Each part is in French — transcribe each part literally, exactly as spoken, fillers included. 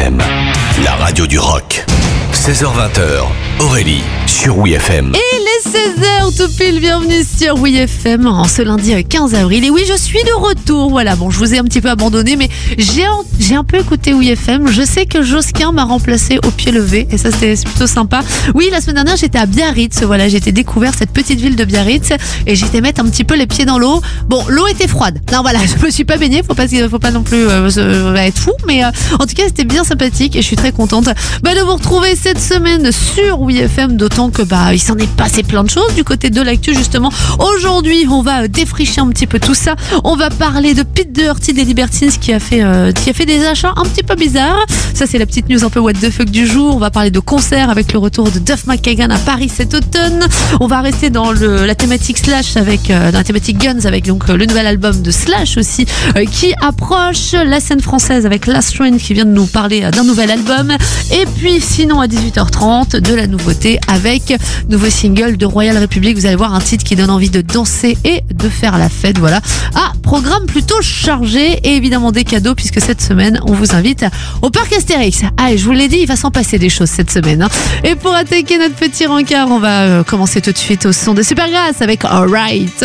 M, la radio du rock. seize heures vingt, Aurélie sur Oui F M. Et les seize heures tout pile, bienvenue sur Oui F M en ce lundi quinze avril. Et oui, je suis de retour. Voilà, bon, je vous ai un petit peu abandonné, mais j'ai un, j'ai un peu écouté Oui F M. Je sais que Josquin m'a remplacé au pied levé et ça, c'était plutôt sympa. Oui, la semaine dernière, j'étais à Biarritz. Voilà, j'ai été découvert cette petite ville de Biarritz et j'étais mettre un petit peu les pieds dans l'eau. Bon, l'eau était froide. Non, voilà, je me suis pas baignée. Faut pas, faut pas non plus euh, être fou, mais euh, en tout cas, c'était bien sympathique et je suis très contente bah, de vous retrouver cette semaine sur Oui F M, d'autant que bah il s'en est passé plein de choses du côté de l'actu justement. Aujourd'hui, on va défricher un petit peu tout ça. On va parler de Pete Doherty des Libertines qui a fait euh, qui a fait des achats un petit peu bizarres. Ça, c'est la petite news un peu what the fuck du jour. On va parler de concert avec le retour de Duff McKagan à Paris cet automne. On va rester dans le, la thématique Slash avec euh, dans la thématique Guns avec donc le nouvel album de Slash aussi euh, qui approche. La scène française avec Last Train qui vient de nous parler euh, d'un nouvel album. Et puis sinon à dix-huit heures trente de la nouveauté avec nouveau single de Royal Republic. Vous allez voir un titre qui donne envie de danser et de faire la fête. Voilà. Ah, programme plutôt chargé et évidemment des cadeaux puisque cette semaine on vous invite au parc Astérix. Allez, je vous l'ai dit, il va s'en passer des choses cette semaine. Hein. Et pour attaquer notre petit rencard, on va euh, commencer tout de suite au son de Supergrass avec Alright.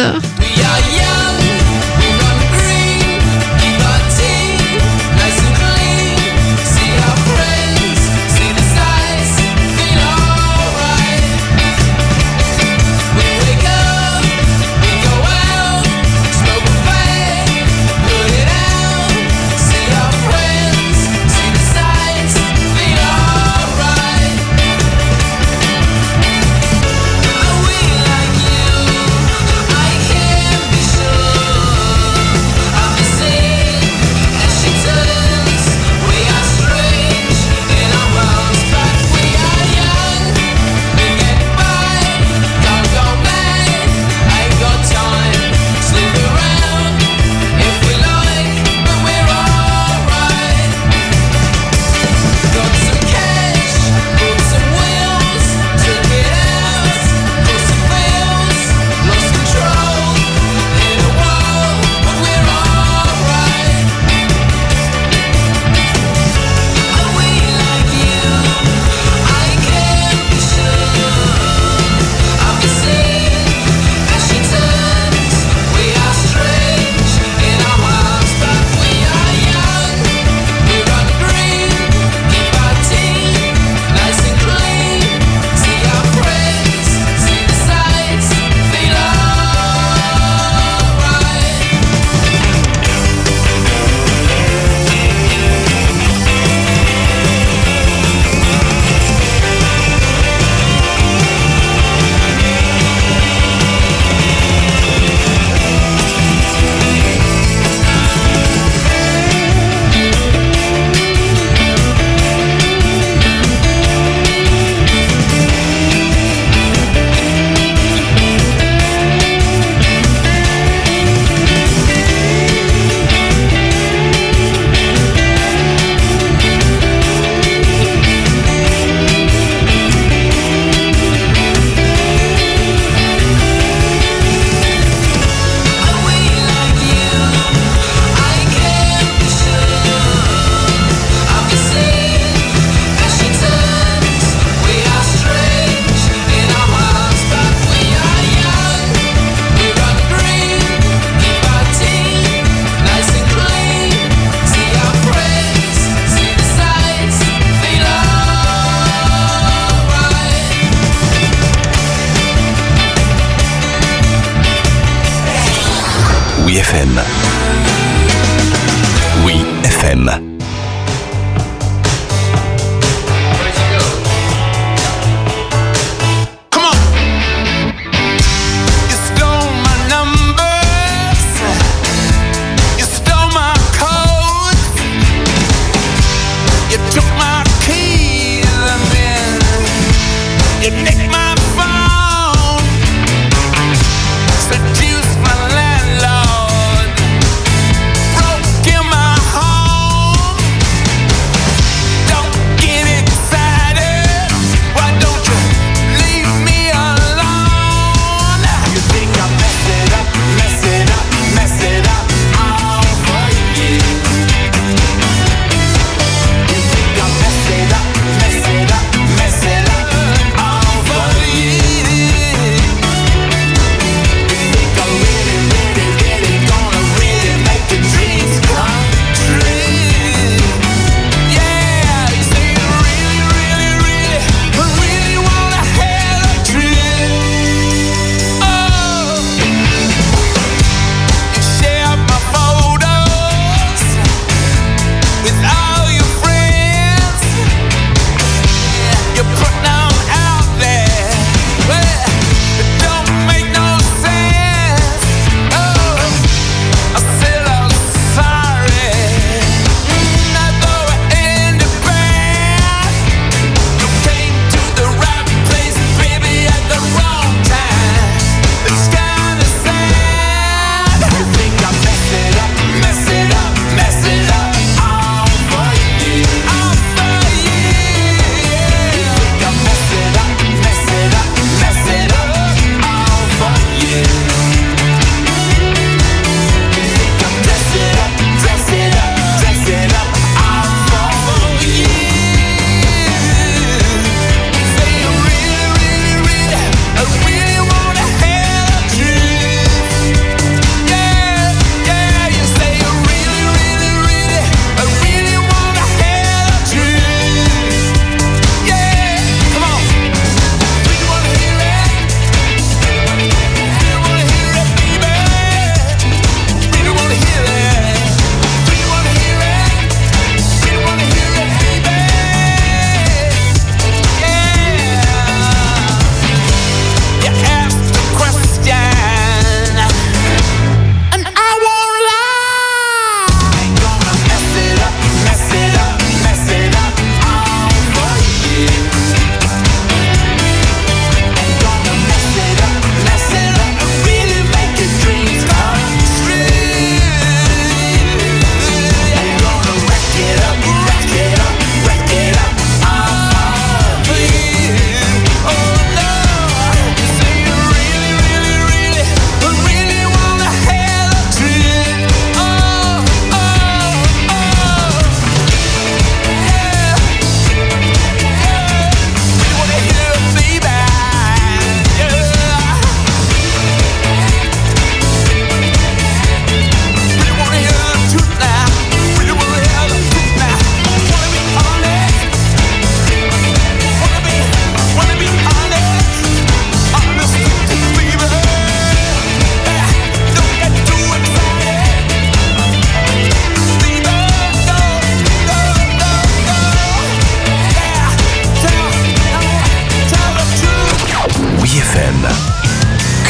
Oui F M. Oui F M. Seduce my landlord, broke in my home.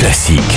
classique.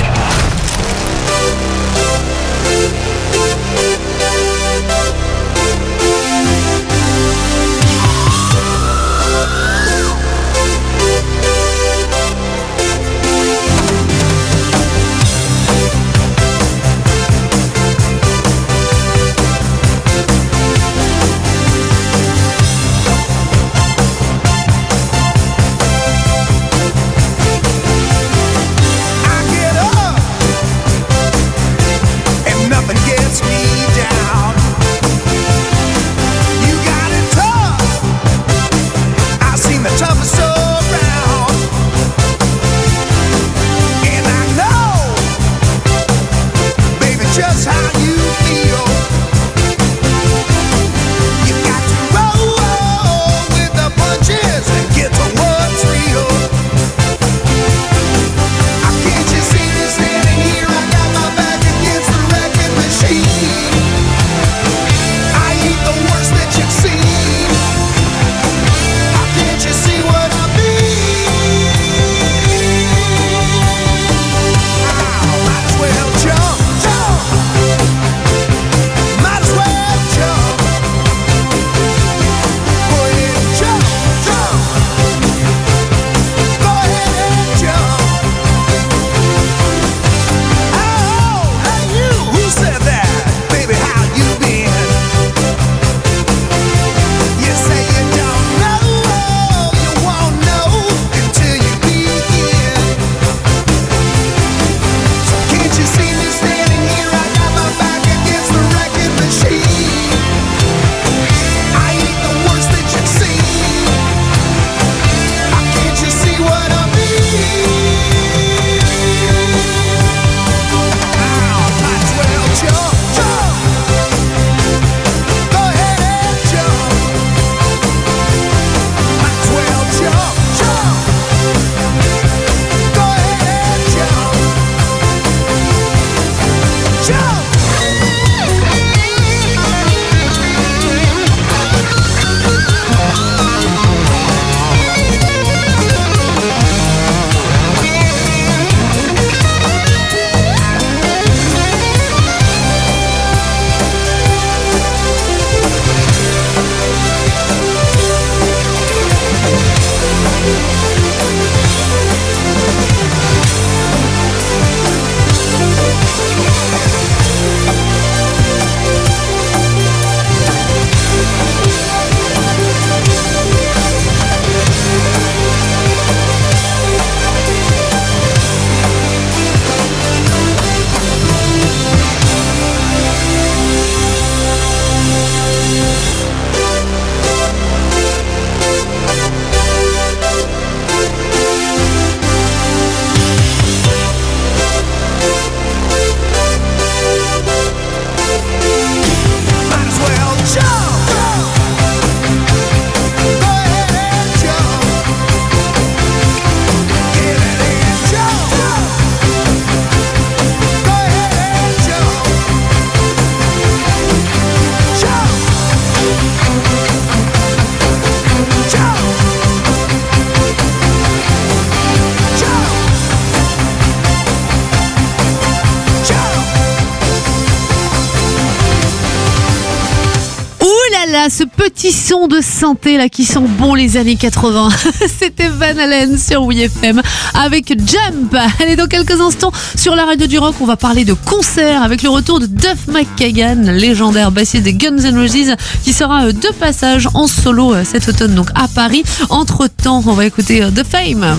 Ce petit son de synthé là qui sent bon les années quatre-vingts. C'était Van Halen sur W F M avec Jump. Allez, dans quelques instants sur la radio du rock, on va parler de concert avec le retour de Duff McKagan, légendaire bassiste des Guns N' Roses, qui sera de passage en solo cet automne donc à Paris. Entre temps, on va écouter The Fame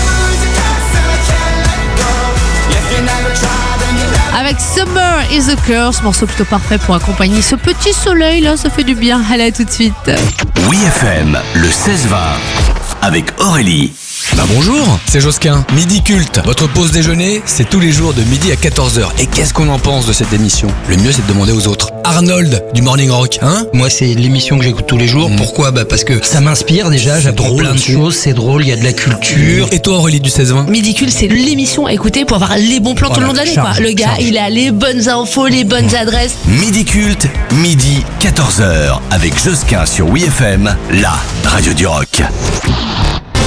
avec Summer is a Curse, morceau plutôt parfait pour accompagner ce petit soleil là, ça fait du bien. Allez, à tout de suite. W F M, le seize vingt, avec Aurélie. Bah bonjour, c'est Josquin. Midi Culte, votre pause déjeuner, c'est tous les jours de midi à quatorze heures. Et qu'est-ce qu'on en pense de cette émission? Le mieux, c'est de demander aux autres. Arnold, du Morning Rock, hein? Moi, c'est l'émission que j'écoute tous les jours. Mmh. Pourquoi? Bah parce que ça m'inspire déjà, j'apprends drôle, plein de choses, c'est drôle, il y a de la culture. Et toi, Aurélie, du seize vingt? Midi Culte, c'est l'émission à écouter pour avoir les bons plans voilà, tout le long de l'année, quoi. Le gars, charge. Il a les bonnes infos, les bonnes mmh. adresses. Midi Culte, midi, quatorze heures, avec Josquin sur W F M, la radio du rock.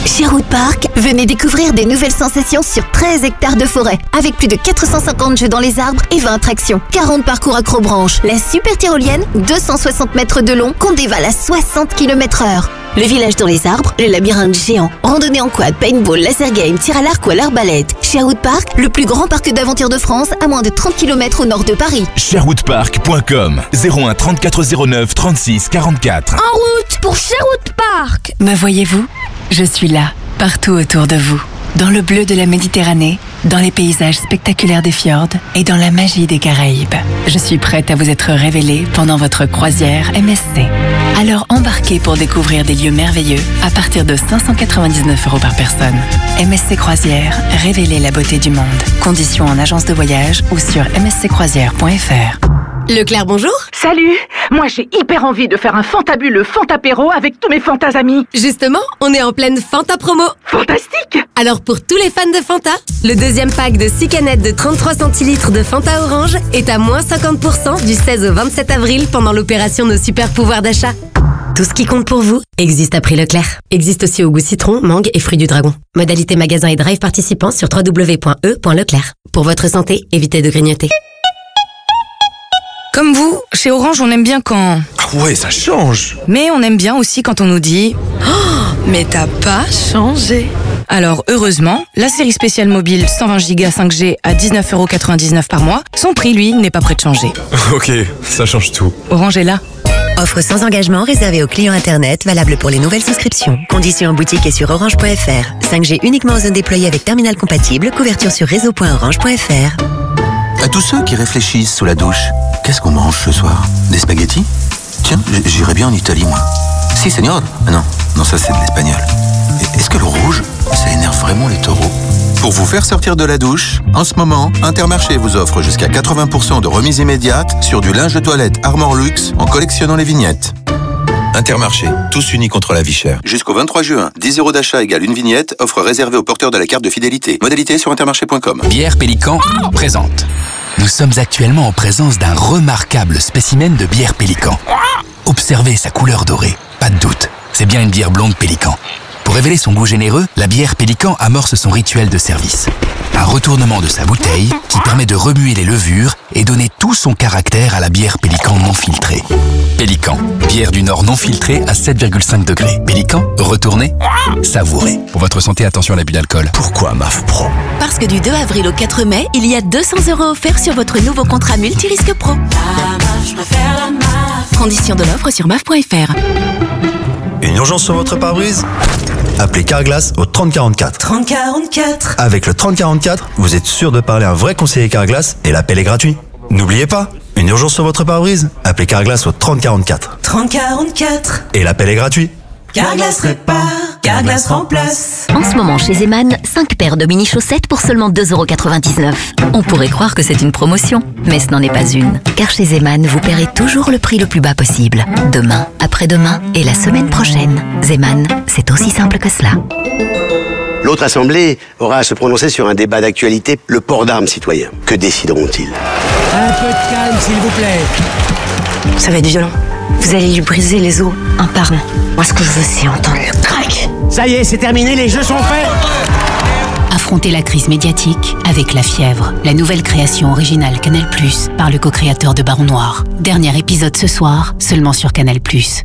Sherwood Park, venez découvrir des nouvelles sensations sur treize hectares de forêt, avec plus de quatre cent cinquante jeux dans les arbres et vingt attractions. quarante parcours accrobranches, la super tyrolienne, deux cent soixante mètres de long, qu'on dévale à soixante kilomètres heure. Le village dans les arbres, le labyrinthe géant, randonnée en quad, paintball, laser game, tir à l'arc ou à l'arbalète. Sherwood Park, le plus grand parc d'aventure de France, à moins de trente kilomètres au nord de Paris. sherwood park point com zéro un trente-quatre zéro neuf trente-six quarante-quatre. En route pour Sherwood Park. Me voyez-vous ? Je suis là, partout autour de vous. Dans le bleu de la Méditerranée, dans les paysages spectaculaires des fjords et dans la magie des Caraïbes. Je suis prête à vous être révélée pendant votre croisière M S C. Alors embarquez pour découvrir des lieux merveilleux à partir de cinq cent quatre-vingt-dix-neuf euros par personne. M S C Croisière, révélez la beauté du monde. Conditions en agence de voyage ou sur m s c croisière point f r. Leclerc, bonjour. Salut. Moi, j'ai hyper envie de faire un fantabuleux Fantapéro avec tous mes Fantas amis. Justement, on est en pleine Fanta promo. Fantastique. Alors pour tous les fans de Fanta, le deuxième pack de six canettes de trente-trois centilitres de Fanta Orange est à moins cinquante pour cent du seize au vingt-sept avril pendant l'opération Nos Super Pouvoirs d'achat. Tout ce qui compte pour vous existe à prix Leclerc. Existe aussi au goût citron, mangue et fruits du dragon. Modalité magasin et drive participants sur w w w point e point leclerc. Pour votre santé, évitez de grignoter. Comme vous, chez Orange, on aime bien quand... Ah ouais, ça change. Mais on aime bien aussi quand on nous dit oh, mais t'as pas changé. Alors heureusement, la série spéciale mobile cent vingt giga cinq G à dix-neuf euros quatre-vingt-dix-neuf par mois, son prix lui n'est pas prêt de changer. Ok, ça change tout. Orange est là. Offre sans engagement réservée aux clients internet, valable pour les nouvelles souscriptions. Conditions en boutique et sur orange point f r. cinq G uniquement en zone déployée avec terminal compatible, couverture sur réseau point orange point f r. À tous ceux qui réfléchissent sous la douche, qu'est-ce qu'on mange ce soir? Des spaghettis? Tiens, j'irais bien en Italie, moi. Si, señor. Non, non, ça c'est de l'espagnol. Est-ce que le rouge, ça énerve vraiment les taureaux? Pour vous faire sortir de la douche, en ce moment, Intermarché vous offre jusqu'à quatre-vingts pour cent de remise immédiate sur du linge de toilette Armor Luxe en collectionnant les vignettes. Intermarché, tous unis contre la vie chère. Jusqu'au vingt-trois juin, dix euros d'achat égale une vignette, offre réservée aux porteurs de la carte de fidélité. Modalité sur intermarché point com. Bière Pélican présente. Nous sommes actuellement en présence d'un remarquable spécimen de bière Pélican. Observez sa couleur dorée. Pas de doute, c'est bien une bière blonde Pélican. Pour révéler son goût généreux, la bière Pélican amorce son rituel de service. Un retournement de sa bouteille qui permet de remuer les levures et donner tout son caractère à la bière Pélican non filtrée. Pélican, bière du Nord non filtrée à sept virgule cinq degrés. Pélican, retournez, savourez. Pour votre santé, attention à l'abus d'alcool. Pourquoi M A F Pro? Parce que du deux avril au quatre mai, il y a deux cents euros offerts sur votre nouveau contrat multirisque pro. Conditions de l'offre sur m a f point f r. Une urgence sur votre pare-brise? Appelez Carglass au trente quarante-quatre. trente quarante-quatre. Avec le trente quarante-quatre, vous êtes sûr de parler à un vrai conseiller Carglass et l'appel est gratuit. N'oubliez pas, une urgence sur votre pare-brise? Appelez Carglass au trente quarante-quatre. trente quarante-quatre. Et l'appel est gratuit. Carglass répare, Carglass remplace. En ce moment chez Zeman, cinq paires de mini-chaussettes pour seulement deux euros quatre-vingt-dix-neuf. On pourrait croire que c'est une promotion, mais ce n'en est pas une. Car chez Zeman, vous paierez toujours le prix le plus bas possible. Demain, après-demain et la semaine prochaine. Zeman, c'est aussi simple que cela. L'autre assemblée aura à se prononcer sur un débat d'actualité, le port d'armes citoyen. Que décideront-ils? Un peu de calme, s'il vous plaît. Ça va être violent. Vous allez lui briser les os, un par un. Moi, ce que je veux, c'est entendre le crack. Ça y est, c'est terminé, les jeux sont faits. Affrontez la crise médiatique avec La Fièvre, la nouvelle création originale Canal plus, par le co-créateur de Baron Noir. Dernier épisode ce soir, seulement sur Canal plus.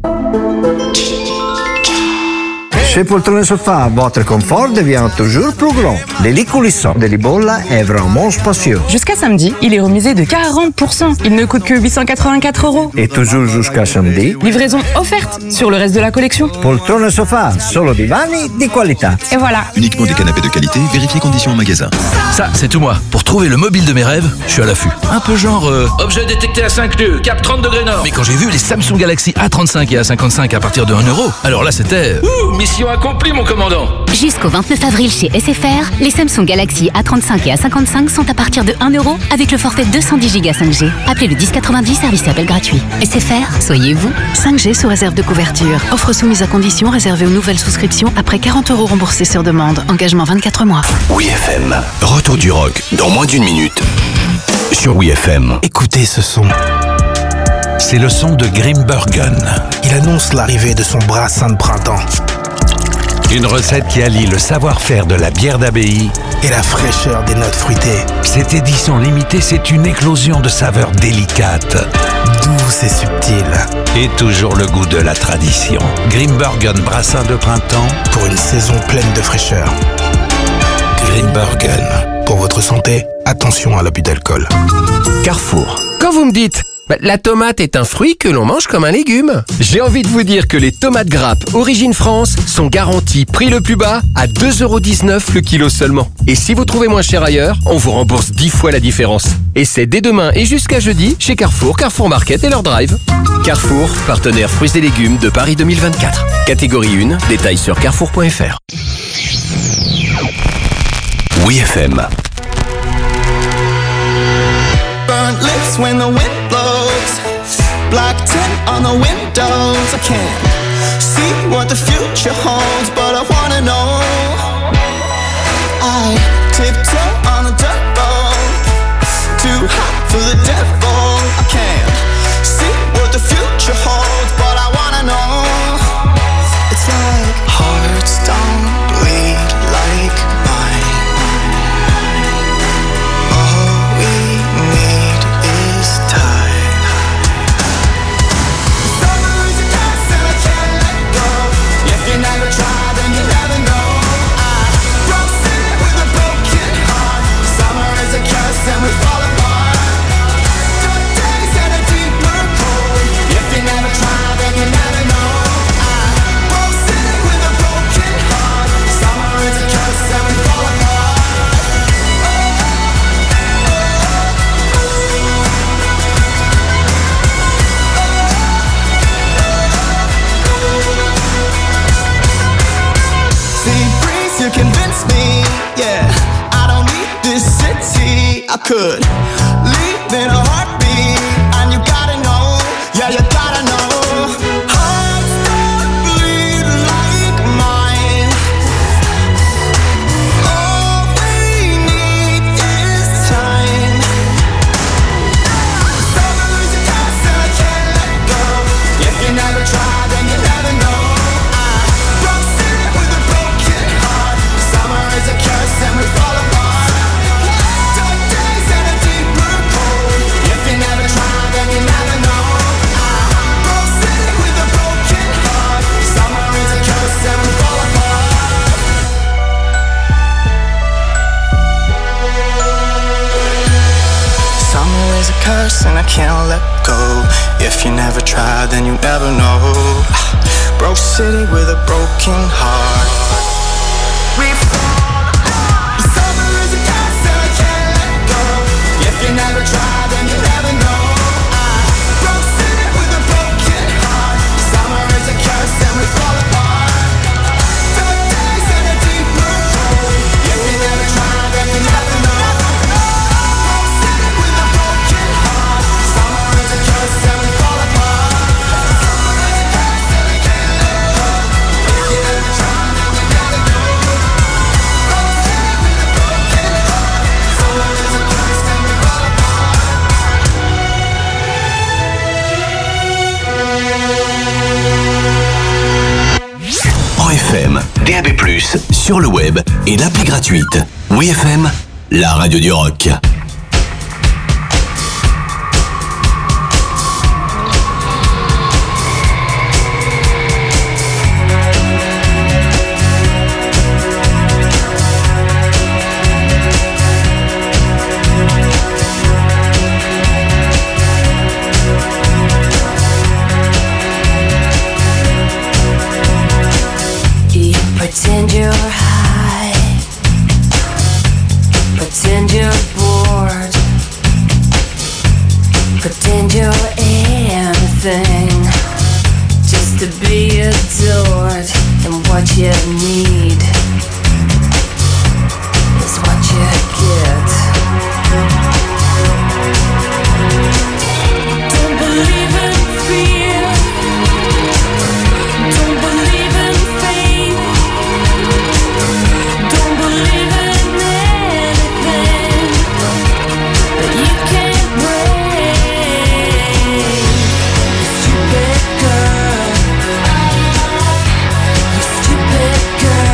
Chez Poltrone Sofa, votre confort devient toujours plus grand. Les lits coulissants de Libolla est vraiment spacieux. Jusqu'à samedi, il est remisé de quarante pour cent. Il ne coûte que huit cent quatre-vingt-quatre euros. Et toujours jusqu'à samedi, livraison offerte sur le reste de la collection. Poltrone Sofa, solo divani di qualità. Et voilà. Uniquement des canapés de qualité, vérifiez conditions en magasin. Ça, c'est tout moi. Pour trouver le mobile de mes rêves, je suis à l'affût. Un peu genre... Euh... Objet détecté à cinq nœuds, cap trente degrés nord. Mais quand j'ai vu les Samsung Galaxy A trente-cinq et A cinquante-cinq à partir de un euro, alors là c'était... Ouh, mission accomplie mon commandant. Jusqu'au vingt-neuf avril chez S F R, les Samsung Galaxy A trente-cinq et A cinquante-cinq sont à partir de un euro avec le forfait deux cent dix giga cinq G. Appelez le dix quatre-vingt-dix, service appel gratuit. S F R, soyez vous. cinq G sous réserve de couverture. Offre soumise à condition réservée aux nouvelles souscriptions après quarante euros remboursés sur demande. Engagement vingt-quatre mois. Oui F M, retour du rock dans moins d'une minute. Sur Oui F M. Écoutez ce son. C'est le son de Grimbergen. Il annonce l'arrivée de son brassin de printemps. Une recette qui allie le savoir-faire de la bière d'abbaye et la fraîcheur des notes fruitées. Cette édition limitée, c'est une éclosion de saveurs délicates, douces et subtiles. Et toujours le goût de la tradition. Grimbergen Brassin de printemps pour une saison pleine de fraîcheur. Grimbergen. Pour votre santé, attention à l'abus d'alcool. Carrefour. Quand vous me dites bah, la tomate est un fruit que l'on mange comme un légume, j'ai envie de vous dire que les tomates grappes Origine France sont garanties prix le plus bas à deux euros dix-neuf le kilo seulement. Et si vous trouvez moins cher ailleurs, on vous rembourse dix fois la différence. Et c'est dès demain et jusqu'à jeudi chez Carrefour, Carrefour Market et leur drive. Carrefour, partenaire fruits et légumes de Paris deux mille vingt-quatre. Catégorie un, détails sur carrefour point f r. Oui F M. Burnt lips when the wind blows, black tint on the windows. I can't see what the future holds, but I wanna know. I tiptoe on the dirt road, too hot for the devil. I can't see what the future holds, but I wanna know. It's like hearts don't bleed like mine. All we need is time. Summer is a curse and I can't let go. If you never try, then you never know. I broke city with a broken heart. Summer is a curse and we fall apart. Dark days and a deeper cold. If you never try, then you never know. I broke city with a broken heart. Summer is a curse and we fall apart. See, breeze, you convince me, yeah. I don't need this city. I could leave in a heartbeat, and you gotta know, yeah, you gotta know. Hearts don't bleed like mine. All we need is time. Summer is a curse and I can't let go. If you never try, then you never know. I broke city with a broken heart. Summer is a curse and we fall apart. Dark days and a deeper cold. If you never try, then you never know. I broke city with a broken heart. Summer is a curse and we fall apart. Summer is a curse and I can't let go. If you never try, then you never know. Broke city with a broken heart. We fall apart. Summer is a curse and I can't let go. If you never try, then you never know. I broke city with a broken heart. Summer is a curse and we fall apart. Dark days and a deeper cold. If you never try, then you never know. Broke city with a broken heart. Summer is a curse and we fall apart. Summer is a curse and I can't let go. If you never try, then you never know. Broke city with a broken heart. Summer is a curse and we fall apart. En F M, D A B plus, sur le web et l'appli gratuite. Oui F M, la radio du rock. You pretend you're high, pretend you're bored, pretend you're anything, just to be adored. And what you need is what you get. Don't believe in fear, don't believe in faith, don't believe in anything that you can't break. You stupid girl, you stupid girl.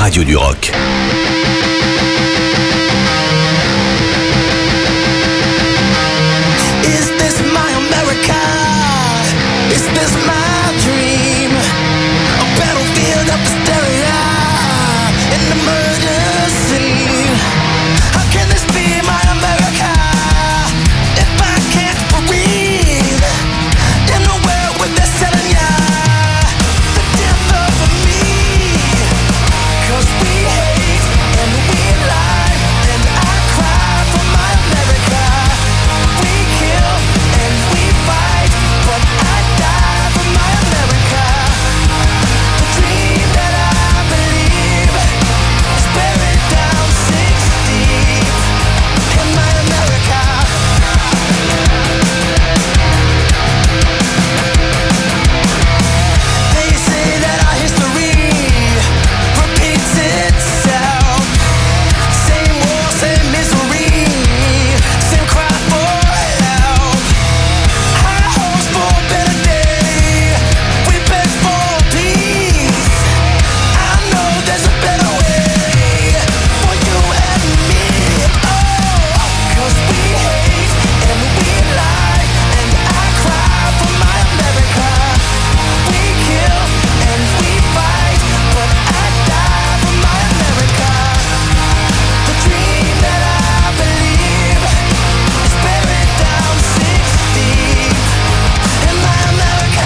radio du rock. Is this my America? Is this my dream? A battlefield of hysteria in the murder scene. How can this be my America if I can't breathe in a world where they're selling ya the death of me? 'Cause we hate and we lie, and I cry for my America. We kill and we fight, but I die for my America. The dream that I believe is buried down six deep in my America. They say that our history repeats itself. Same war, same misery, same cry for help. High hopes for a better day, we beg for peace. I know there's a better way for you and me. Oh, 'cause we hate and we lie, and I cry for my America. We kill and we fight, but I die for my America. The dream that I believe is buried down six deep in my America.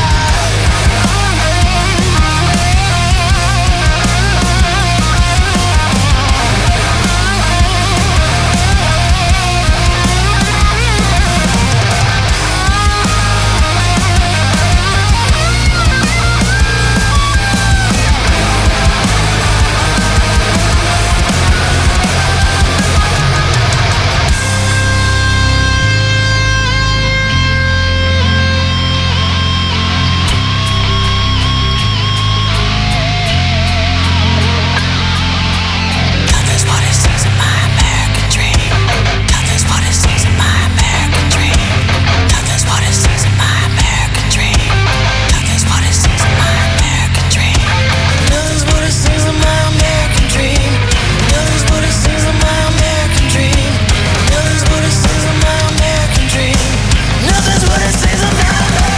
Nothing's what it says in my American dream. Nothing's what it says in my American dream. Nothing's what it says in my American dream. Nothing's what it says in my American dream. Nothing's what it says in my American dream. Nothing's what it says in my American dream. Nothing's what it says in my American dream. Nothing's what it says in my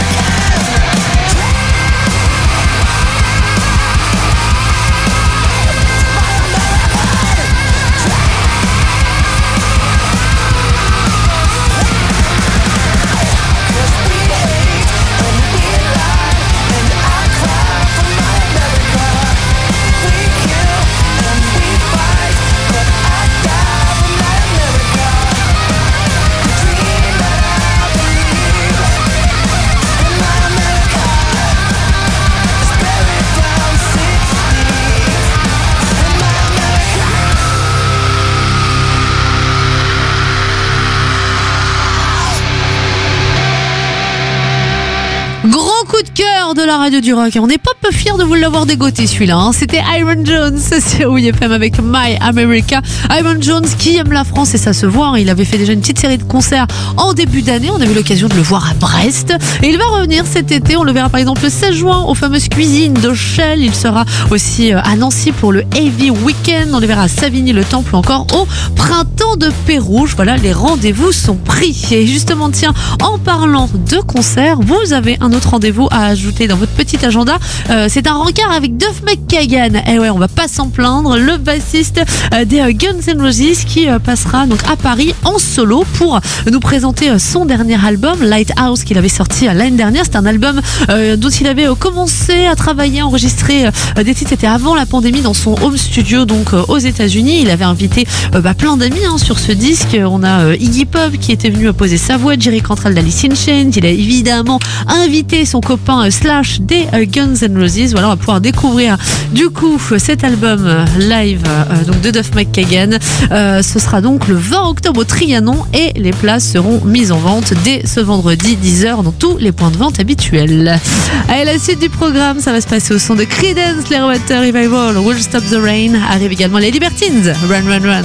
Gros coup de cœur de la radio du rock. On n'est pas peu fiers de vous l'avoir dégoté celui-là. hein. C'était Iron Jones sur W F M avec My America. Iron Jones qui aime la France et ça se voit. hein. Il avait fait déjà une petite série de concerts en début d'année. On a eu l'occasion de le voir à Brest. Et il va revenir cet été. On le verra par exemple le seize juin aux fameuses cuisines de Shell. Il sera aussi à Nancy pour le Heavy Weekend. On le verra à Savigny le Temple ou encore au Printemps de Pérouge. Voilà, les rendez-vous sont pris. Et justement, tiens, en parlant de concerts, vous avez un autre rendez-vous à ajouter dans votre petit agenda. Euh, c'est un rencard avec Duff McKagan. Et ouais, on va pas s'en plaindre. Le bassiste euh, des euh, Guns N' Roses qui euh, passera donc à Paris en solo pour nous présenter euh, son dernier album, Lighthouse, qu'il avait sorti euh, l'année dernière. C'est un album euh, dont il avait euh, commencé à travailler, enregistrer euh, des titres. C'était avant la pandémie dans son home studio donc euh, aux États-Unis. Il avait invité euh, bah, plein d'amis hein, sur ce disque. On a euh, Iggy Pop qui était venu poser sa voix, Jerry Cantrell d'Alice in Chains. Il a évidemment invité son copain euh, Slash des euh, Guns N' Roses. Voilà, on va pouvoir découvrir du coup cet album euh, live euh, donc de Duff McKagan. Euh, ce sera donc le vingt octobre au Trianon et les places seront mises en vente dès ce vendredi dix heures dans tous les points de vente habituels. Allez, la suite du programme, ça va se passer au son de Creedence Clearwater Revival, Will Stop the Rain. Arrive également les Libertines, Run Run Run.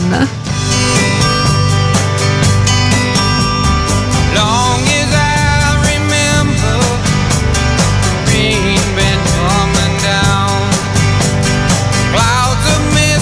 Long as I remember, rain been coming down, clouds of mist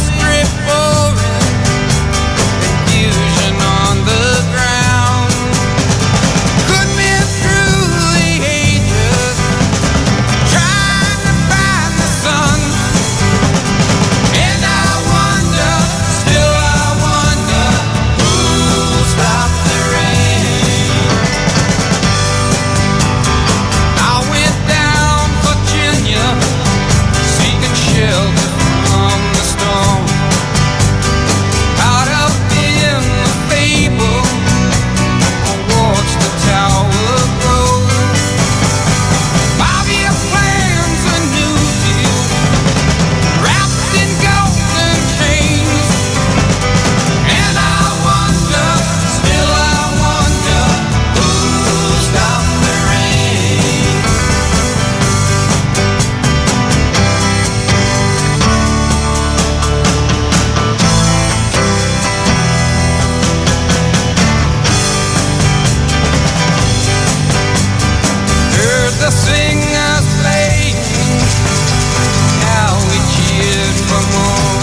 the singers played, how we cheered for more.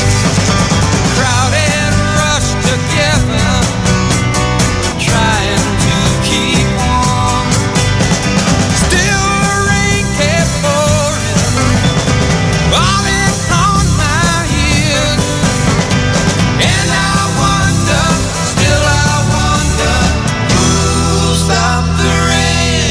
Crowded rush together, trying to keep warm. Still the rain kept pouring, falling on my ears. And I wonder, still I wonder, who'll stop the rain?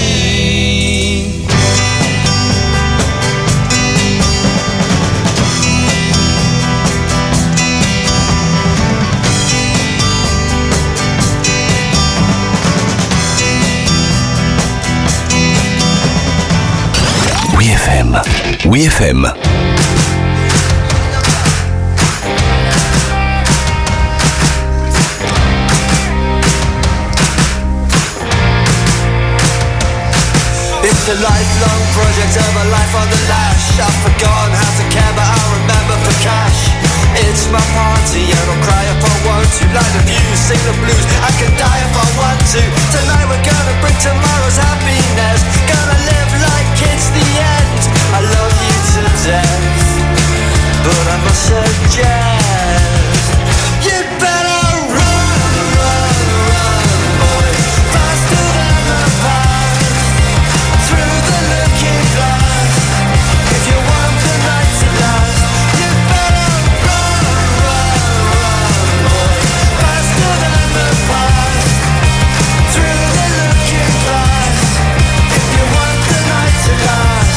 Oui F M. Oui F M. It's a lifelong project of a life on the lash. I've forgotten how to care, but I'll remember for cash. It's my party and I'll cry if I want to. Light the views, sing the blues, I can die if I want to. Tonight we're gonna bring tomorrow's happiness. Gonna live like it's the end. I love you to death, but I must suggest you'd better run, run, run, boy, faster than the past, through the looking glass. If you want the night to last, you'd better run, run, run, boy, faster than the past, through the looking glass. If you want the night to last.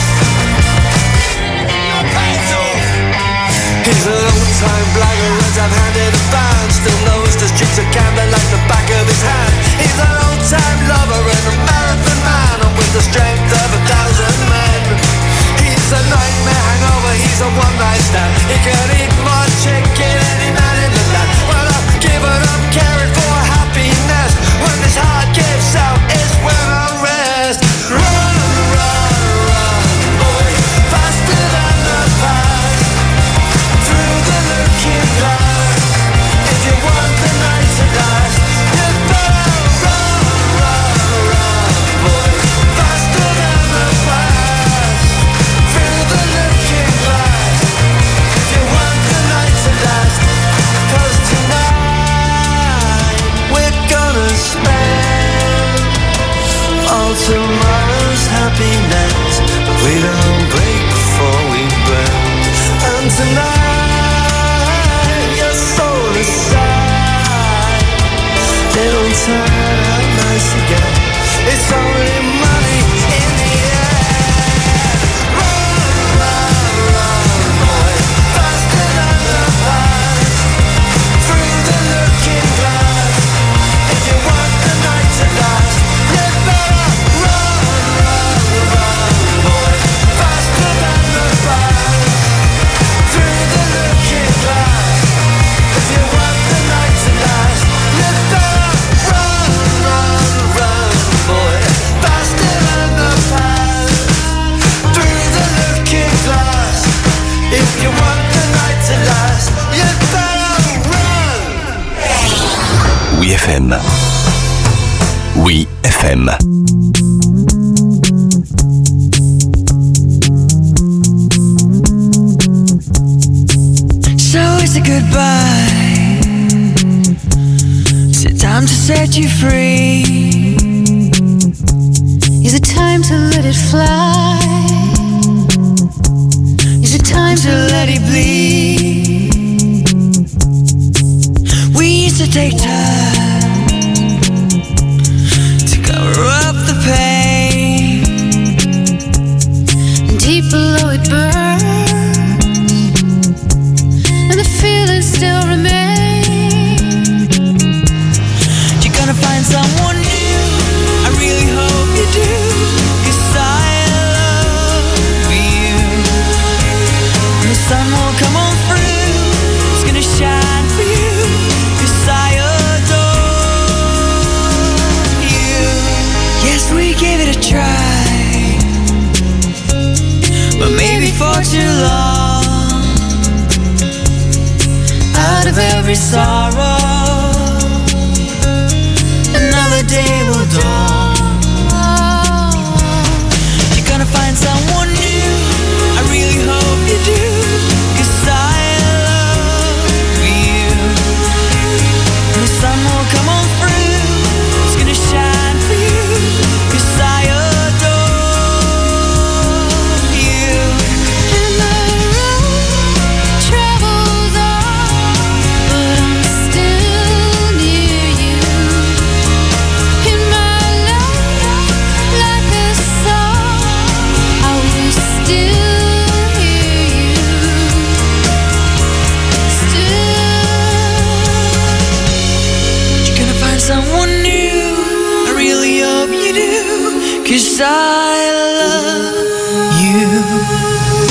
He's an old-time blackguard, I've handed a band. Still knows the streets of Camden like the back of his hand. He's an old-time lover and a marathon man, and with the strength of a thousand men. He's a nightmare hangover, he's a one-night stand. He can eat more chicken than any man in the land. Well, I've given up caring for happiness. When this heart gives out, it's when I rest. Run, run, run, boy, faster than the past, through the looking glass. If you want the night to last, you better run, run, run, boy, faster than the past, through the looking glass. If you want the night to last, 'cause tonight we're gonna spend all tomorrow's happiness. We don't break before we burn. And tonight your soul aside, it'll turn out nice again. It's only money in the end. Run, run, run, boy, faster than the past, through the looking glass. If you want the night to last, you better run, run, run, boy, faster than the past, through the looking glass. If you want the night to last, you better run, run, run, boy, faster than the past, through the looking glass. If you want the night to last, you better run. Oui F M. Oui F M. So it's a goodbye. Is it time to set you free? Is it time to let it fly? Is it time to let it bleed? We used to take time to cover up the pain. Deep below it burns, and the feelings still remain. You're gonna find someone new, I really hope you do, 'cause I love you. And the sun will come on through, it's gonna shine for you, 'cause I adore you. Yes, we gave it a try, but maybe for too long. Out of every sorrow, another day will dawn. 'cause I love you.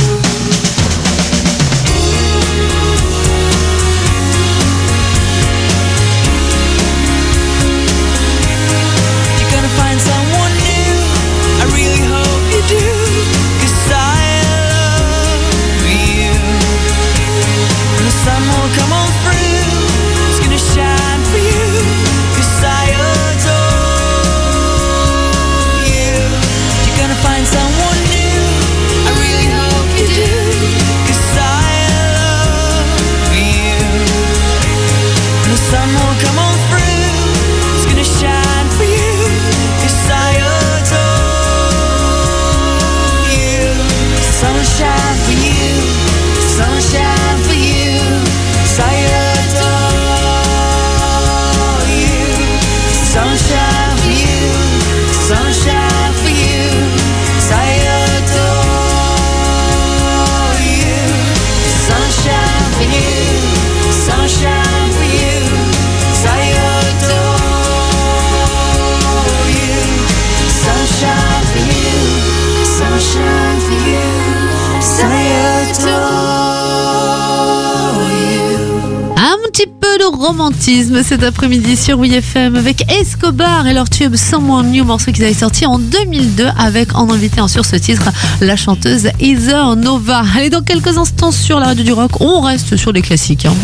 Romantisme cet après-midi sur W F M avec Escobar et leur tube Someone New, morceau qu'ils avaient sorti en deux mille deux avec en invité sur ce titre la chanteuse Heather Nova. Allez, dans quelques instants sur la radio du rock, on reste sur les classiques. Hein.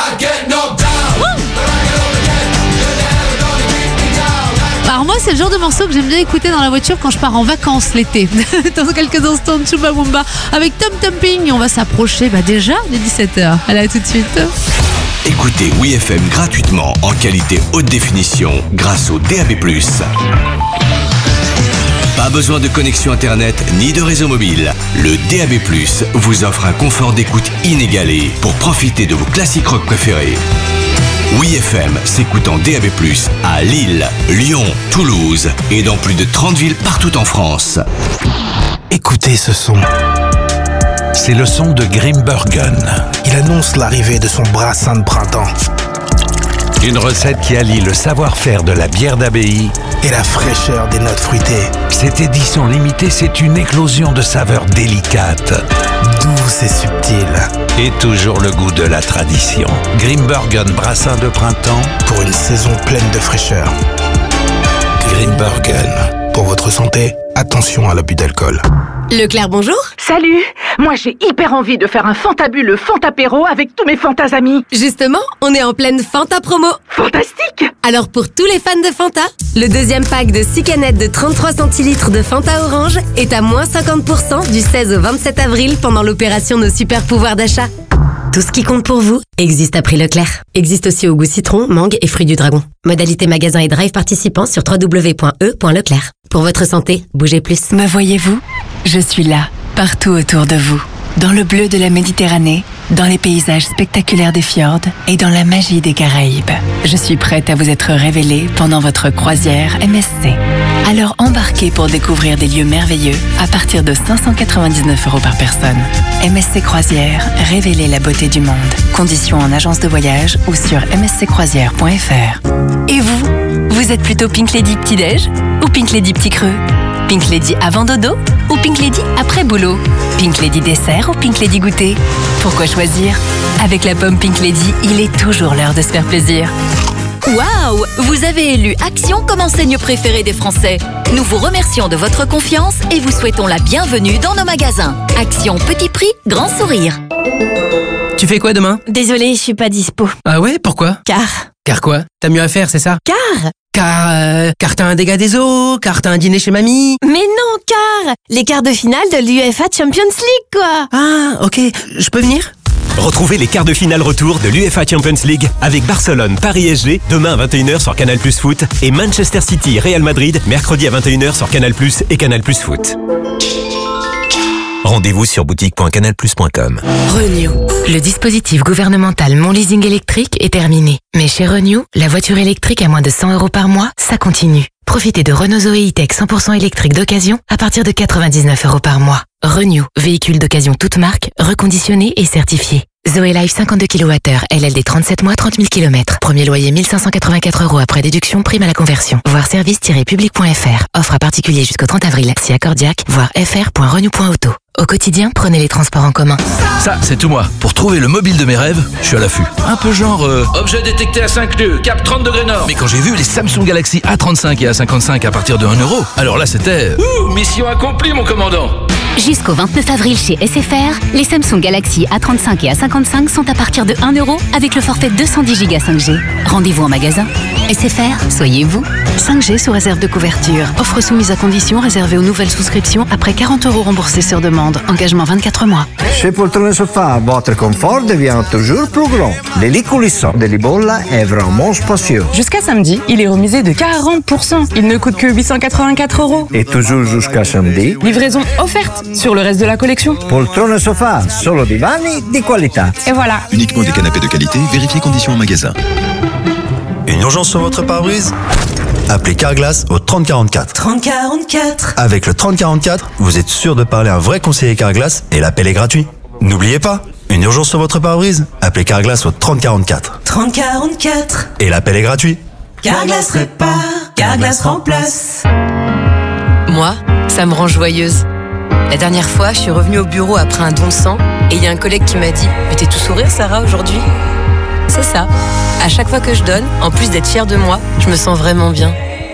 Alors moi, c'est le genre de morceau que j'aime bien écouter dans la voiture quand je pars en vacances l'été. Dans quelques instants, Chumbawamba avec Tom Thumping. On va s'approcher bah, déjà des dix-sept heures. Allez, à tout de suite. Écoutez W F M gratuitement en qualité haute définition grâce au D A B plus. Pas besoin de connexion internet ni de réseau mobile. Le D A B plus vous offre un confort d'écoute inégalé pour profiter de vos classiques rock préférés. W F M s'écoute en D A B plus à Lille, Lyon, Toulouse et dans plus de trente villes partout en France. Écoutez ce son. C'est le son de Grimbergen. Il annonce l'arrivée de son brassin de printemps. Une recette qui allie le savoir-faire de la bière d'abbaye et la fraîcheur des notes fruitées. Cette édition limitée, c'est une éclosion de saveurs délicates, douces et subtiles. Et toujours le goût de la tradition. Grimbergen brassin de printemps pour une saison pleine de fraîcheur. Grimbergen. Pour votre santé, attention à l'abus d'alcool. Leclerc, bonjour. Salut. Moi, j'ai hyper envie de faire un fantabuleux Fantapéro avec tous mes Fantas amis. Justement, on est en pleine Fanta promo. Fantastique. Alors, pour tous les fans de Fanta, le deuxième pack de six canettes de trente-trois centilitres de Fanta Orange est à moins cinquante pour cent du seize au vingt-sept avril pendant l'opération Nos Super Pouvoirs d'achat. Tout ce qui compte pour vous existe à prix Leclerc. Existe aussi au goût citron, mangue et fruits du dragon. Modalité magasin et drive participants sur w w w point e point leclerc. Pour votre santé, bougez plus. Me voyez-vous ? Je suis là, partout autour de vous. Dans le bleu de la Méditerranée, dans les paysages spectaculaires des fjords et dans la magie des Caraïbes. Je suis prête à vous être révélée pendant votre croisière M S C. Alors embarquez pour découvrir des lieux merveilleux à partir de cinq cent quatre-vingt-dix-neuf euros par personne. M S C Croisière, révélez la beauté du monde. Conditions en agence de voyage ou sur m s c croisière point f r. Et vous, vous êtes plutôt Pink Lady petit-déj ou Pink Lady petit creux ? Pink Lady avant dodo ou Pink Lady après boulot? Pink Lady dessert ou Pink Lady goûter? Pourquoi choisir? Avec la pomme Pink Lady, il est toujours l'heure de se faire plaisir. Waouh! Vous avez élu Action comme enseigne préférée des Français. Nous vous remercions de votre confiance et vous souhaitons la bienvenue dans nos magasins. Action petit prix, grand sourire. Tu fais quoi demain? Désolée, je suis pas dispo. Ah ouais, pourquoi? Car. Car quoi? T'as mieux à faire, c'est ça? Car. Car, euh, car t'as un dégât des eaux, car t'as un dîner chez mamie. Mais non, car les quarts de finale de l'U E F A Champions League, quoi. Ah, ok, je peux venir? Retrouvez les quarts de finale retour de l'U E F A Champions League avec Barcelone, Paris S G, demain à vingt et une heures sur Canal Plus Foot et Manchester City, Real Madrid, mercredi à vingt et une heures sur Canal Plus et Canal Plus Foot. Rendez-vous sur boutique point canal plus point com. Renew. Le dispositif gouvernemental Mon Leasing électrique est terminé. Mais chez Renew, la voiture électrique à moins de cent euros par mois, ça continue. Profitez de Renault Zoé E-Tech cent pour cent électrique d'occasion à partir de quatre-vingt-dix-neuf euros par mois. Renew, véhicule d'occasion toute marque, reconditionné et certifié. Zoé Life cinquante-deux kilowattheures, L L D trente-sept mois, trente mille kilomètres. Premier loyer mille cinq cent quatre-vingt-quatre euros après déduction, prime à la conversion. Voir service tiret public point f r. Offre à particulier jusqu'au trente avril. Si accordiaque, voir f r point renew point auto. Au quotidien, prenez les transports en commun. Ça, c'est tout moi. Pour trouver le mobile de mes rêves, je suis à l'affût. Un peu genre... Euh... Objet détecté à cinq nœuds, cap trente degrés nord. Mais quand j'ai vu les Samsung Galaxy A trente-cinq et A cinquante-cinq à partir de un euro, alors là c'était... Ouh, mission accomplie mon commandant. Jusqu'au vingt-neuf avril chez S F R, les Samsung Galaxy A trente-cinq et A cinquante-cinq sont à partir de un euro avec le forfait deux cent dix giga cinq G. Rendez-vous en magasin. S F R, soyez vous. cinq G sous réserve de couverture. Offre soumise à condition réservée aux nouvelles souscriptions après quarante euros remboursés sur demande. Engagement vingt-quatre mois. Chez Poltrone Sofa, votre confort devient toujours plus grand. Les lits coulissants de Libolla est vraiment spacieux. Jusqu'à samedi, il est remisé de quarante pour cent. Il ne coûte que huit cent quatre-vingt-quatre euros. Et toujours jusqu'à samedi, livraison offerte sur le reste de la collection. Poltrone Sofa, solo divani di qualità. Et voilà. Uniquement des canapés de qualité, vérifiez conditions en magasin. Une urgence sur votre pare-brise ? Appelez Carglass au trente quarante-quatre. trente quarante-quatre. Avec le trente quarante-quatre, vous êtes sûr de parler à un vrai conseiller Carglass et l'appel est gratuit. N'oubliez pas, une urgence sur votre pare-brise ? Appelez Carglass au trente quarante-quatre. trente quarante-quatre. Et l'appel est gratuit. Carglass répare, Carglass remplace. Moi, ça me rend joyeuse. La dernière fois, je suis revenue au bureau après un don de sang et il y a un collègue qui m'a dit « Mais t'es tout sourire, Sarah, aujourd'hui ?» C'est ça. À chaque fois que je donne, en plus d'être fière de moi, je me sens vraiment bien.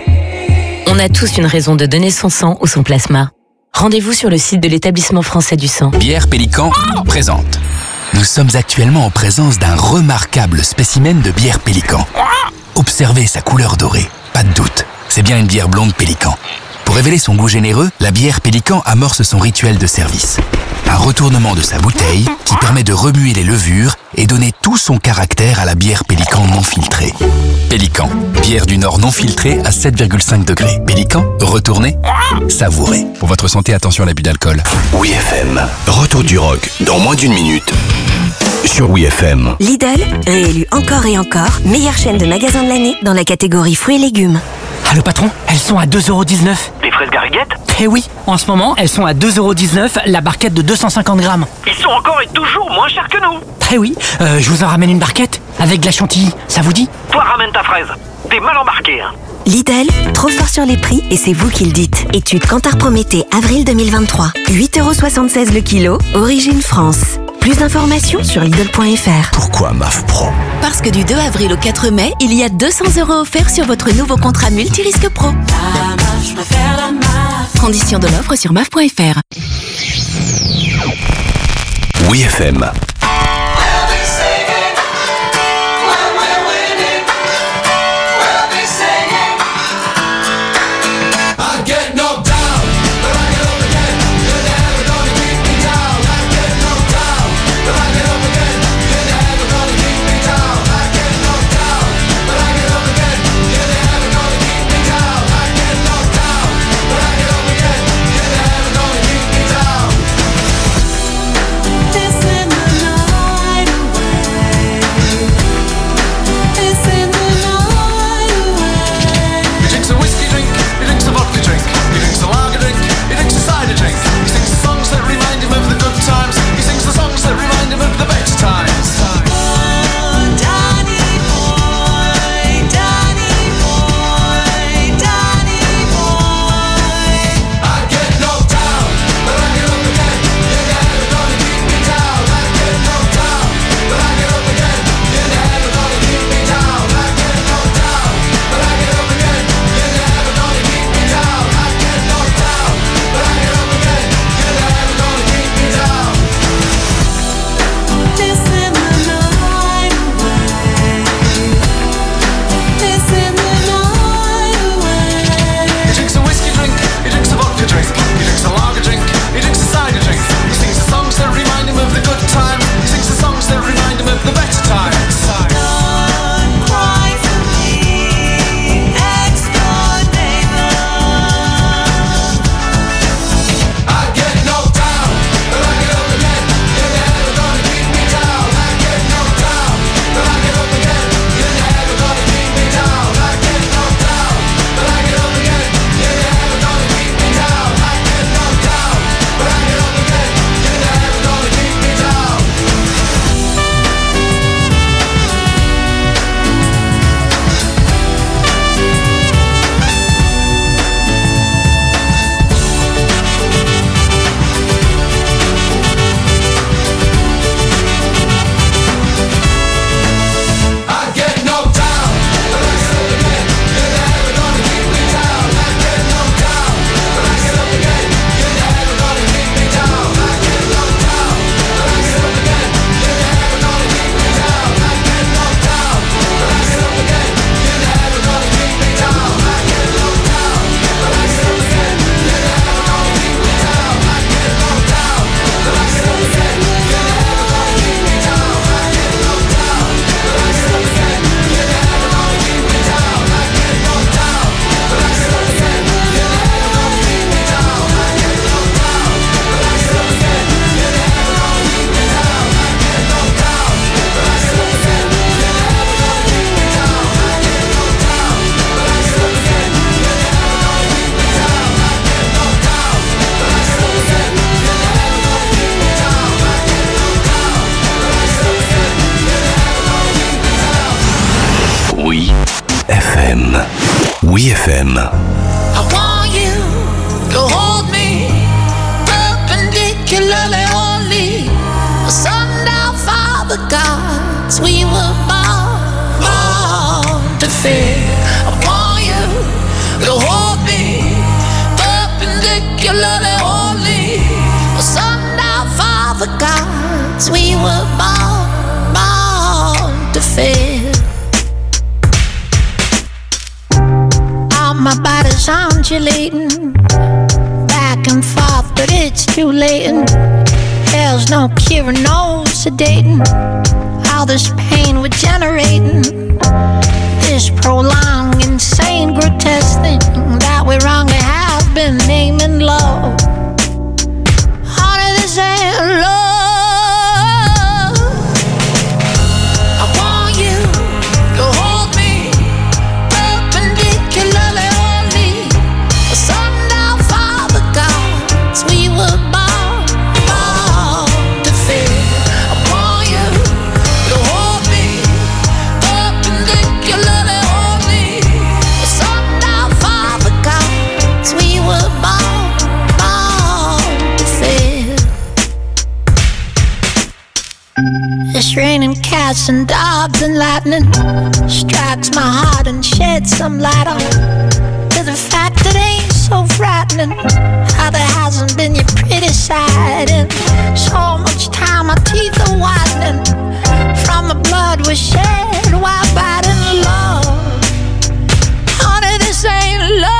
On a tous une raison de donner son sang ou son plasma. Rendez-vous sur le site de l'Établissement français du sang. Bière Pélican présente. Nous sommes actuellement en présence d'un remarquable spécimen de bière Pélican. Observez sa couleur dorée. Pas de doute, c'est bien une bière blonde Pélican. Pour révéler son goût généreux, la bière Pélican amorce son rituel de service. Un retournement de sa bouteille qui permet de remuer les levures et donner tout son caractère à la bière Pélican non filtrée. Pélican, bière du Nord non filtrée à sept virgule cinq degrés. Pélican, retournez, savourez. Pour votre santé, attention à l'abus d'alcool. Oui F M, retour du rock dans moins d'une minute sur Oui F M. Lidl, réélu encore et encore, meilleure chaîne de magasins de l'année dans la catégorie fruits et légumes. Ah le patron, elles sont à deux euros dix-neuf. Les fraises Gariguette ? Eh oui, en ce moment, elles sont à deux euros dix-neuf, la barquette de deux cent cinquante grammes. Ils sont encore et toujours moins chers que nous. Eh oui, euh, je vous en ramène une barquette, avec de la chantilly, ça vous dit ? Toi ramène ta fraise, t'es mal embarqué. Hein. Lidl, trop fort sur les prix et c'est vous qui le dites. Étude Kantar Prométhée, avril deux mille vingt-trois. huit euros soixante-seize le kilo, origine France. Plus d'informations sur Lidl point f r. Pourquoi M A F Pro ? Parce que du deux avril au quatre mai, il y a deux cents euros offerts sur votre nouveau contrat multirisque pro. La marche, je préfère la marche. Conditions de l'offre sur M A F point f r. Oui F M. This in the F M. I want you to hold me perpendicularly only. Sundown Father gods, we were born, born to fear. I want you to hold me perpendicularly only. Sundown Father gods, we were born, born to fear. My body's undulating back and forth, but it's too late. And there's no cure, no sedating all this pain we're generating. This prolonged, insane, grotesque thing that we wrongly have been naming love. Honey, this ain't love. I want you to hold me perpendicularly. We were born, born to fear. I want you to hold me perpendicularly only. Sundown Father gods, we were born, born to fear. It's raining cats and dogs and lightning strikes my heart and sheds some light on to the fact that ain't so frightening how there hasn't been your pretty side. And so much time my teeth are whitening from the blood we shed while biting love. Honey, this ain't love.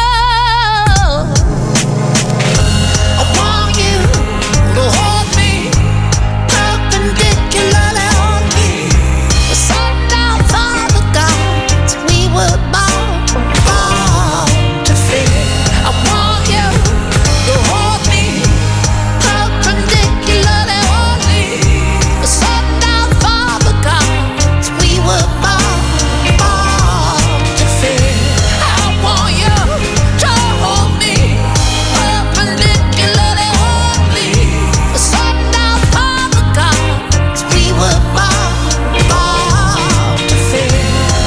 I want you to hold me perpendicularly on me. The sundown Father gods, we were born, born to fear. I want you to hold me perpendicularly only. The sundown Father gods, we were born, born to fear. I want you to hold me perpendicularly only. The sundown Father gods, we were born, born to fear.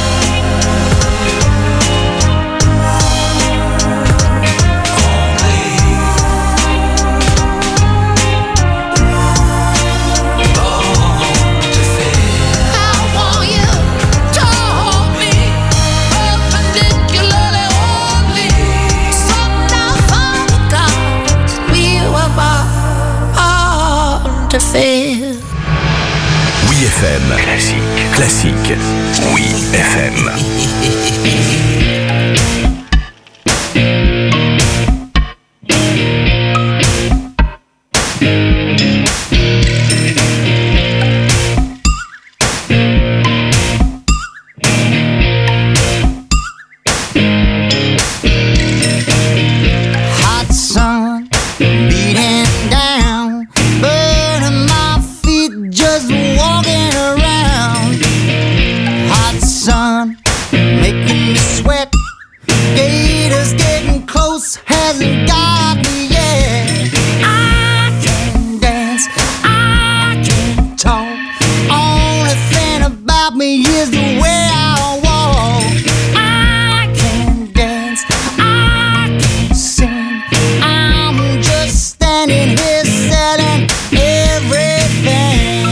Oui F M. Classique. Classique. Oui F M. Hot sun beating down, burning my feet just walking around. Hot sun making me sweat. Gators getting close, hasn't got me yet. I can dance, I can talk. Only thing about me is the way I walk. I can dance, I can sing. I'm just standing here selling everything.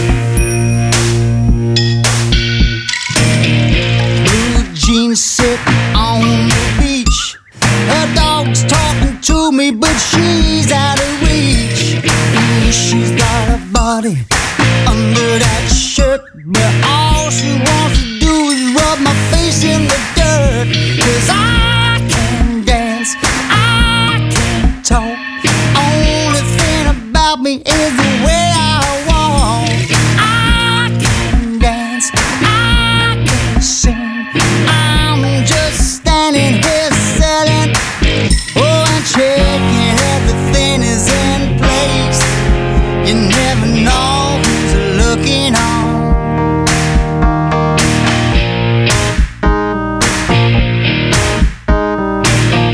Blue jeans sit on the beach. Her dog's talking to me, but she's out of reach. Ooh, she's got a body under that shirt, but all she wants to do is rub my face in the dirt. 'Cause I can dance, I can talk. Only thing about me is the way I walk. I can dance, I can sing. I'm just standing here selling, oh, and checking everything is in place. You never know who's looking on.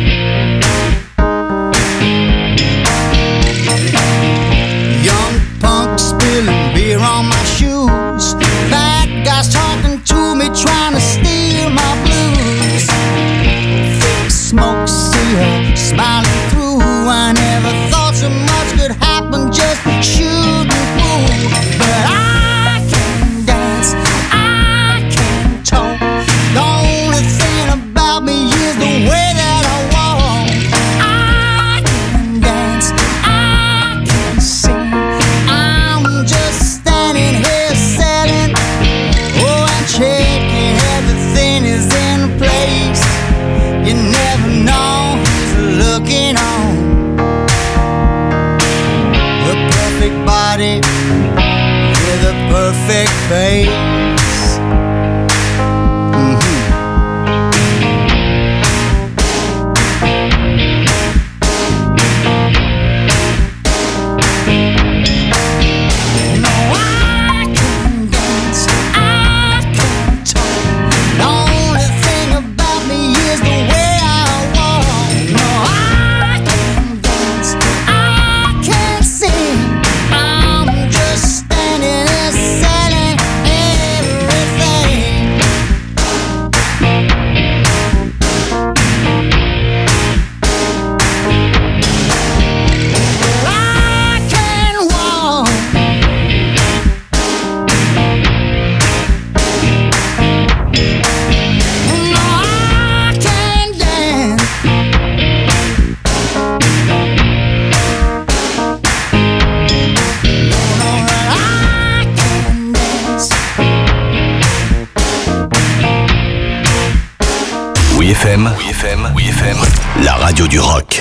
Young punk body with a perfect face. Mm-hmm. No, I can dance, I can talk. The only thing about me is the way I walk. No, I can dance, I can sing. I'm just standing there selling everything. I can walk. No, I can dance. I can dance. Oui F M, oui F M, oui F M, la radio du rock.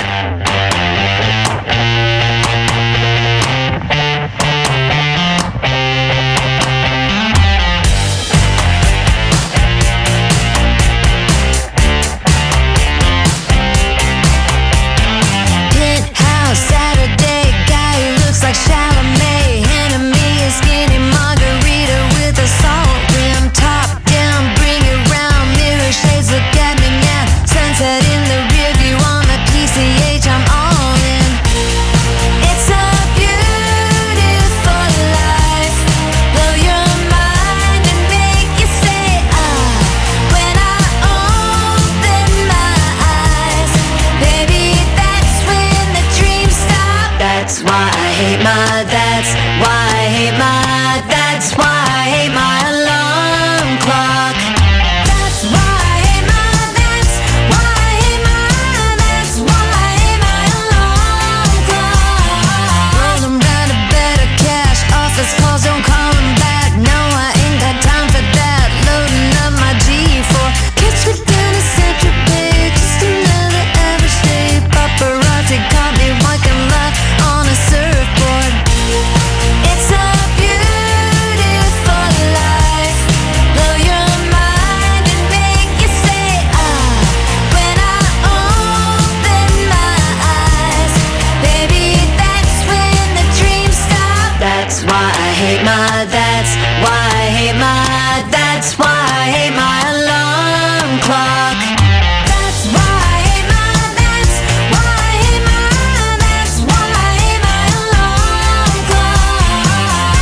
Penthouse Saturday, guy who looks like Chalamet. Enemy, a skinny margarita with a salt rim. Top down, bring it round. Mirror shades, look at me now. Sunset in the rear view on the P C H, I'm all in. It's a beautiful life. Blow your mind and make you say ah. When I open my eyes, baby, that's when the dreams stop. That's why I hate my, that's why I hate my, that's why I hate my alarm clock. That's why I hate my, that's why I hate my, that's why I hate my alarm clock. Rolling round a bed of cash, office calls, don't call them back. No, I ain't got time for that. Loading up my G four, catch me down to Central Bay. Just another average day. Paparazzi caught me walking live on a surfboard. It's a beautiful life. Blow your mind and make you say ah. When I open my eyes, baby, that's when the dreams stop. That's why I hate my, that's why I hate my, that's why I hate my alarm clock. That's why I hate my, that's why I hate my, that's why I hate my alarm clock.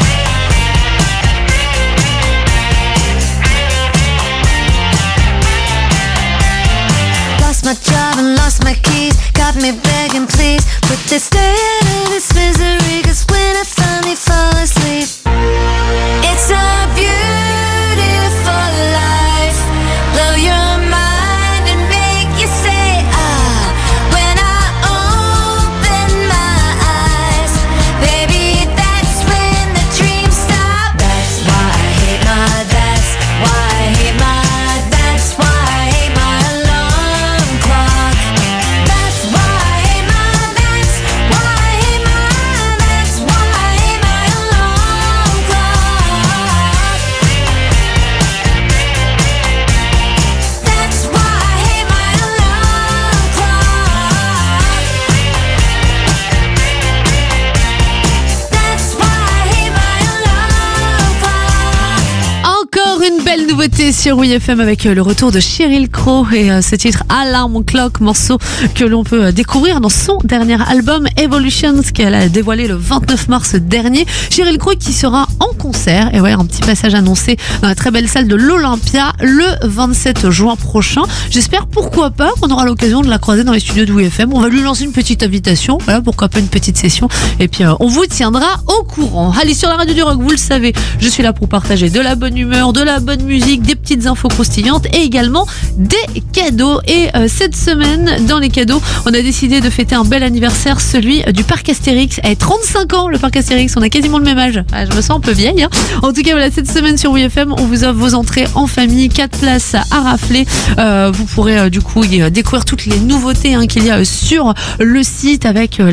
Lost my job and lost my keys. Got me begging, please put this stay out of this misery. Cause when I finally fall asleep, it's a beautiful life. Blow your mind and make you say ah. When I open my eyes, baby, that's when the dreams stop. That's why I hate my, that's why I hate my, that's why I hate my alarm clock. That's why I hate my, that's why I hate my, that's why I hate my alarm clock. That's why I hate my alarm clock. That's why I hate my alarm clock. Encore une belle nouveauté sur Oui F M avec euh, le retour de Sheryl Crow et euh, ce titre Alarm Clock, morceau que l'on peut euh, découvrir dans son dernier album Evolutions qu'elle a dévoilé le vingt-neuf mars dernier. Sheryl Crow qui sera en concert, et ouais, un petit passage annoncé dans la très belle salle de l'Olympia le vingt-sept juin prochain. J'espère, pourquoi pas, qu'on aura l'occasion de la croiser dans les studios de Oui F M. On va lui lancer une petite invitation, voilà, pourquoi pas une petite session, et puis euh, on vous tiendra au courant. Allez, sur la radio du rock, vous le savez, je suis là pour partager de la bonne humeur, de la bonne musique, des petites infos croustillantes et également des cadeaux. Et euh, cette semaine, dans les cadeaux, on a décidé de fêter un bel anniversaire, celui du parc Astérix. Eh, trente-cinq ans, le parc Astérix, on a quasiment le même âge. Ah, je me sens un peu vieille, hein. En tout cas, voilà, cette semaine sur Oui F M, on vous offre vos entrées en famille, quatre places à rafler. Euh, vous pourrez euh, du coup y, euh, découvrir toutes les nouveautés hein, qu'il y a euh, sur le site avec euh,